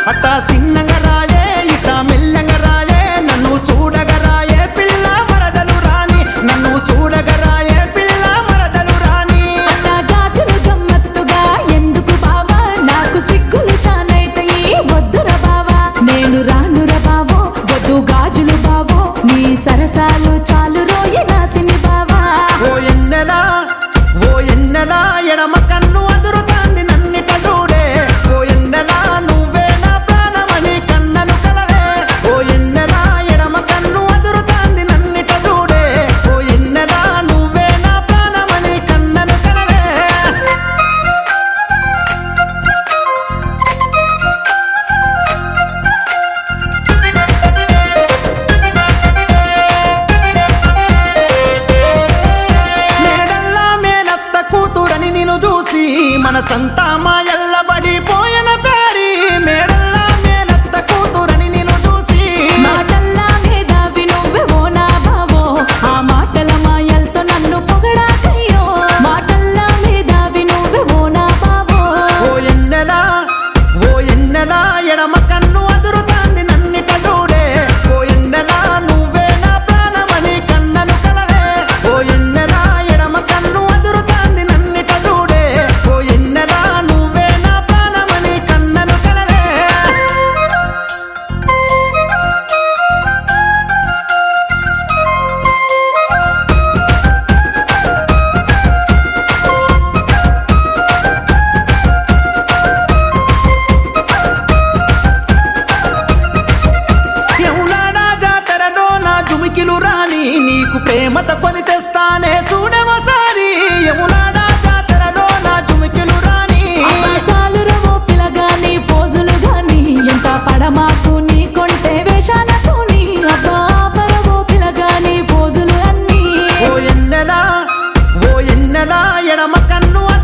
అట్టా చిన్నగా రాయే ఇట్టా మెల్లగా రాయే నన్ను చూడగా రాయే పిల్ల మరదలు రాని నన్ను చూడగా రాయే పిల్ల మరదలు రాని అట్టా గాజులు గమ్మత్తుగా ఎందుకు బావా నాకు సిగ్గులు చానైతయి వద్దురా బావా నేను రానురా బావో వద్దు గాజులు బావో నీ సరసాలు చాలు రోయి నాసిని బావా ఓ ఎన్నెలా ఎడమ కన్ను అదురుతాంది నన్నిట చూడే ఓ ఎన్నెలా నువ్వే నా ప్రాణమని కన్నను కలలే ఓ ఎన్నెలా ఎడమ కన్ను అదురుతాంది నన్నిట చూడే ఓ ఎన్నెలా నువ్వే నా ప్రాణమని కన్నను కలలే మేడల్లా మేనత్త కూతురని నిన్ను చూసి మన సంతా మాయల్లబడి పోయన పేరి మేడల్లా మేనత్త కూతురని నిన్ను చూసి మాటల్లా మేధావి నువ్వే ఓ నా బావో ఆ మాటల మాయలతో నన్ను పొగడాకయ్యో మాటల్లా మేధావి నువ్వే ఓ నా బావో ఓ ఎన్నెలా ఎడమ కన్ను అదురుతాంది నన్నిట చూడే ఓ ఎన్నెలా నువ్వే నా ప్రాణమని కన్నను కలలే ఓ ఎన్నెలా ఎడమ కన్ను అదురుతాంది నన్నిట చూడే ఓ ఎన్నెలా నువ్వే నా ప్రాణమని కన్నను కలలే యమునాడా జాతరలో నా జుమికిలు రాని నీకు ప్రేమత కొని తెస్తానే చూడవసారి యమునాడా జాతరలో నా జుమికిలు రాని ఆసాలు రవో పిలగాని ఫోజులు గాని ఎంత పడమాకు నీ కొంటే వేషాలకు నీ అబ్బా పరవో పిలగాని ఫోజులు అన్నీ ఓ ఎన్నెలా ఎడమ కన్ను